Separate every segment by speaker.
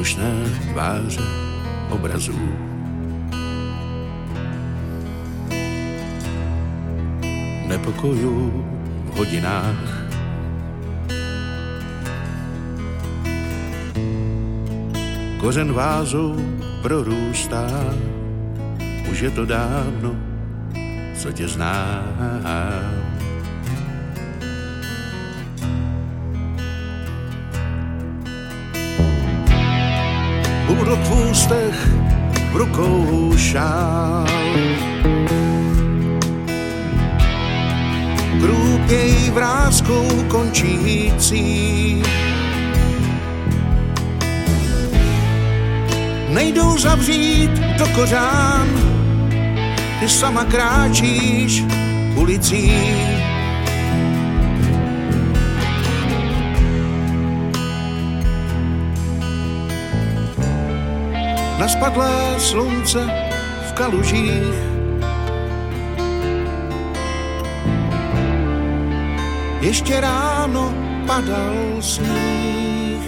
Speaker 1: rozkošné tváře obrazů. Nepokoju v hodinách, kořen vázou prorůstá, už je to dávno, co tě znám. Úrok v ústech, v rukou šál, krůpěj vráskou končící. Nejdou zavřít do kořán, ty sama kráčíš ulicí. Na spadlé slunce v kalužích, ještě ráno padal sníh.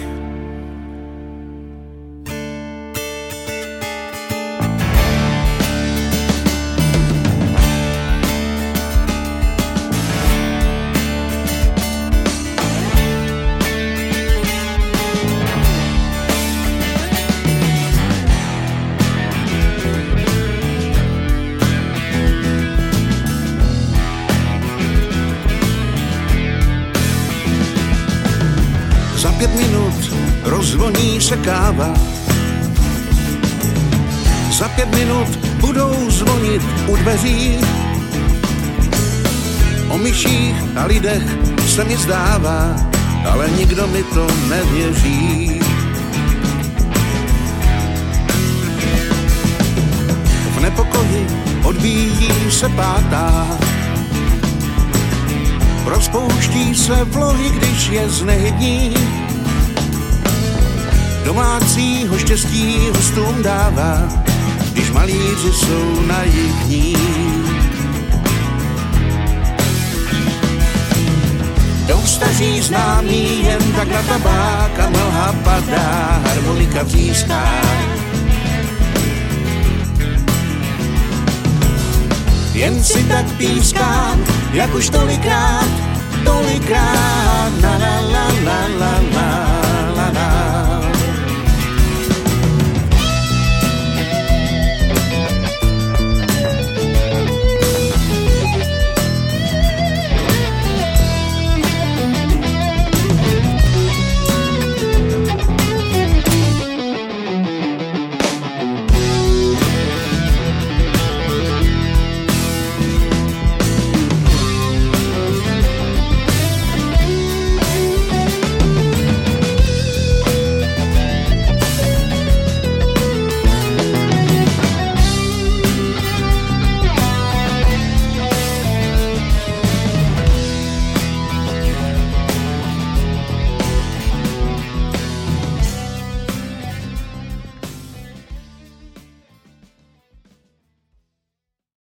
Speaker 1: Za 5 minut rozvoní se káva, za 5 minut budou zvonit u dveří. O myších a lidech se mi zdává, ale nikdo mi to nevěří. V nepokoji odbíjí se pátá, rozpouští se vlohy, když je znehydní. Domácího štěstí hostům dává, když malíři jsou naivní. Jdou staří známí jen tak na tabák a mlha padá, harmonika vříská. Jen si tak pískám, jak už tolikrát, na la la la la la.